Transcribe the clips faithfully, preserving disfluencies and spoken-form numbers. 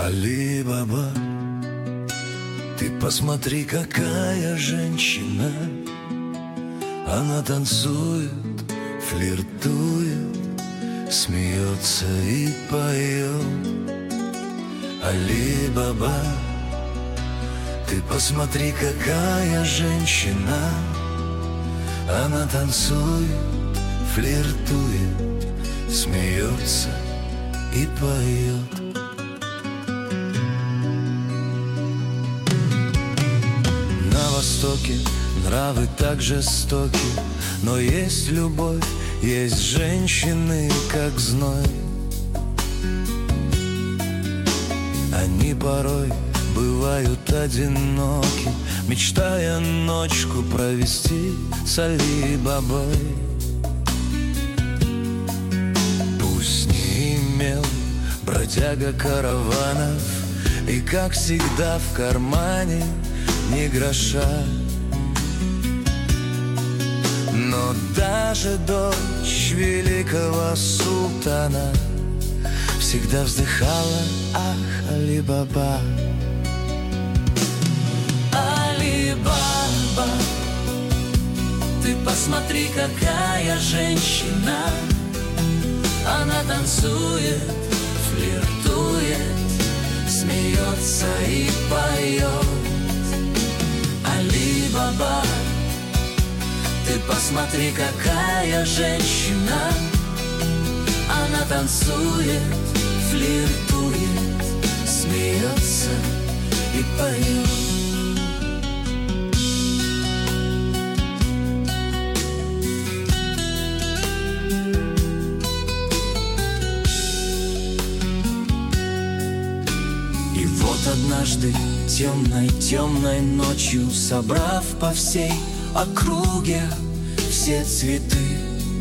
Али Баба, ты посмотри, какая женщина. Она танцует, флиртует, смеется и поет. Али Баба, ты посмотри, какая женщина. Она танцует, флиртует, смеется и поет. На востоке нравы так жестоки, но есть любовь, есть женщины, как зной. Они порой бывают одиноки, мечтая ночку провести с Али Бабой. Пусть не имел бродяга караванов, и, как всегда, в кармане ни гроша, но даже дочь великого султана всегда вздыхала: ах, Али Баба. Али Баба, ты посмотри, какая женщина. Она танцует, флиртует, смеется и поет. Али Баба, ты посмотри, какая женщина. Она танцует, флиртует, смеется и поет. И вот однажды темной-темной ночью, собрав по всей округе все цветы,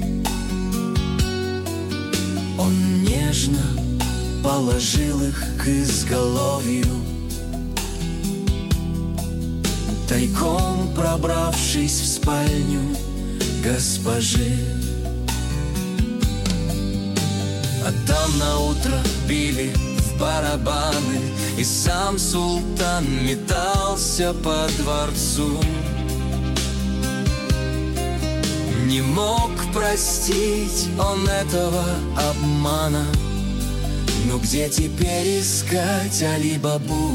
он нежно положил их к изголовью, тайком пробравшись в спальню госпожи. А там наутро били в барабаны, и сам султан метался по дворцу. Не мог простить он этого обмана. Ну где теперь искать Али Бабу?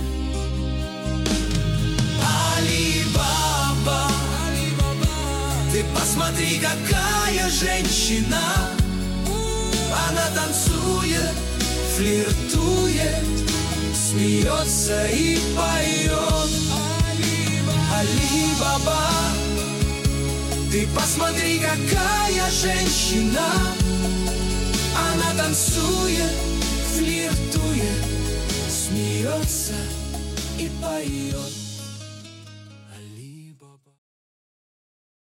Али Баба, ты посмотри, какая женщина. Она танцует, флиртует, смеется и поет. Али Баба, ты посмотри, какая женщина. Она танцует, флиртует, смеется и поет.